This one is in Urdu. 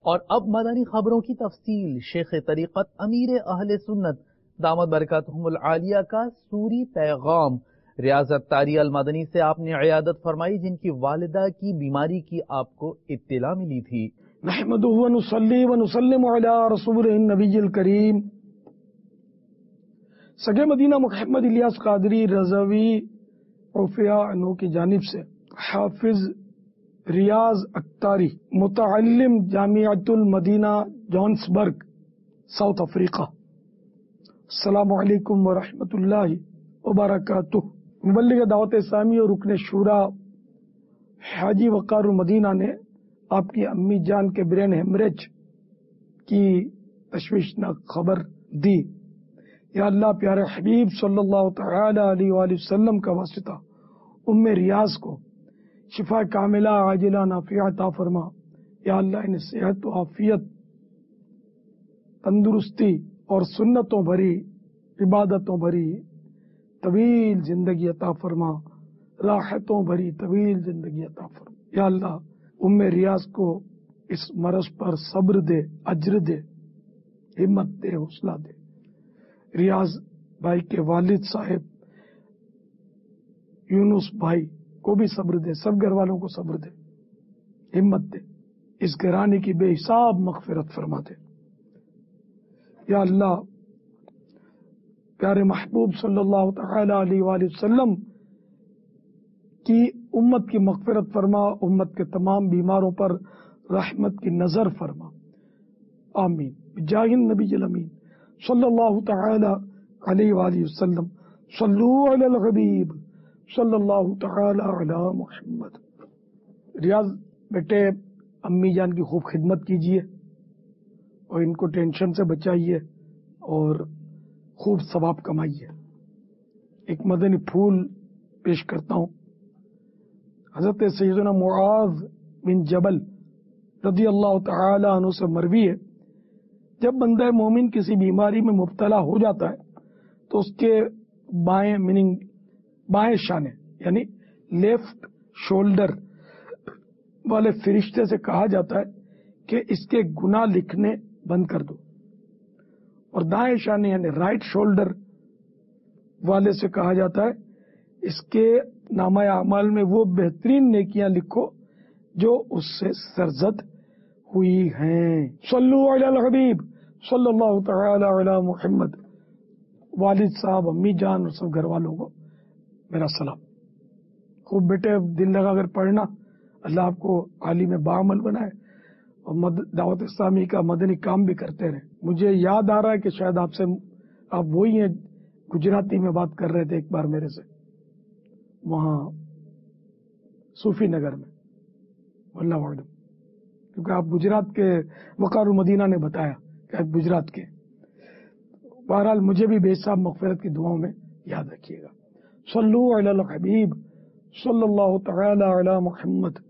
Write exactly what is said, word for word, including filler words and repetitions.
اور اب مدنی خبروں کی تفصیل۔ شیخ طریقت امیر اہل سنت دامت برکاتہم العالیہ کا سوری پیغام۔ ریاضت طاری المدنی سے آپ نے عیادت فرمائی، جن کی والدہ کی بیماری کی آپ کو اطلاع ملی تھی۔ نحمدہ و نصلی و نسلم علی رسولہ النبی الکریم۔ سگے مدینہ محمد الیاس قادری رضوی عفیہ عنہ کی جانب سے حافظ ریاض اختاری، متعلم جامعۃ المدینہ جونسبرگ، ساؤتھ افریقہ۔ السلام علیکم ورحمۃ اللہ وبرکاتہ۔ مبلغ دعوت اسلامی اور رکن شورا حاجی وقار المدینہ نے آپ کی امی جان کے برین ہیمریج کی تشویشناک خبر دی۔ یا اللہ پیارے حبیب صلی اللہ تعالی علیہ وآلہ وسلم کا واسطہ ام ریاض کو شفا کاملہ عاجلہ نافعہ عطا فرما۔ یا اللہ انہیں صحت و عافیت، تندرستی اور سنتوں بھری، عبادتوں بھری طویل زندگی عطا فرما، راحتوں بھری طویل زندگی عطا فرما۔ یا اللہ ام ریاض کو اس مرض پر صبر دے، اجر دے، ہمت دے، حوصلہ دے۔ ریاض بھائی کے والد صاحب یونس بھائی کو بھی صبر دے، سب گھر والوں کو صبر دے، ہمت دے، اس گھرانے کی بے حساب مغفرت فرما دے۔ یا اللہ پیارے محبوب صلی اللہ تعالی علیہ وآلہ وسلم کی امت کی مغفرت فرما، امت کے تمام بیماروں پر رحمت کی نظر فرما، آمین بجاہ النبی الامین صلی اللہ تعالی علیہ وآلہ وسلم۔ صلو علی الحبیب صلی اللہ تعالی علی محمد۔ ریاض بیٹے امی جان کی خوب خدمت کیجیے اور ان کو ٹینشن سے بچائیے اور خوب ثواب کمائیے۔ ایک مدنی پھول پیش کرتا ہوں۔ حضرت سیدنا معاذ بن جبل رضی اللہ تعالی عنہ سے مروی ہے، جب بندہ مومن کسی بیماری میں مبتلا ہو جاتا ہے تو اس کے بائیں میننگ بائیں شانے یعنی لیفٹ شولڈر والے فرشتے سے کہا جاتا ہے کہ اس کے گناہ لکھنے بند کر دو، اور دائیں شانے یعنی رائٹ شولڈر والے سے کہا جاتا ہے اس کے نامہ اعمال میں وہ بہترین نیکیاں لکھو جو اس سے سرزد ہوئی ہیں۔ صلو علی الحبیب صلی اللہ تعالی علی محمد۔ والد صاحب، امی جان اور سب گھر والوں کو میرا سلام۔ خوب بیٹے دل لگا کر پڑھنا، اللہ آپ کو عالم باعمل بنائے اور دعوت اسلامی کا مدنی کام بھی کرتے رہے۔ مجھے یاد آ رہا ہے کہ شاید آپ سے آپ وہی ہیں، گجراتی میں بات کر رہے تھے ایک بار میرے سے، وہاں صوفی نگر میں، واللہ اعلم، کیونکہ آپ گجرات کے وقار المدینہ نے بتایا کہ آپ گجرات کے۔ بہرحال مجھے بھی بے حساب مغفرت کی دعاؤں میں یاد رکھیے گا۔ صلو علی الحبیب صلی اللہ تعالی علی محمد۔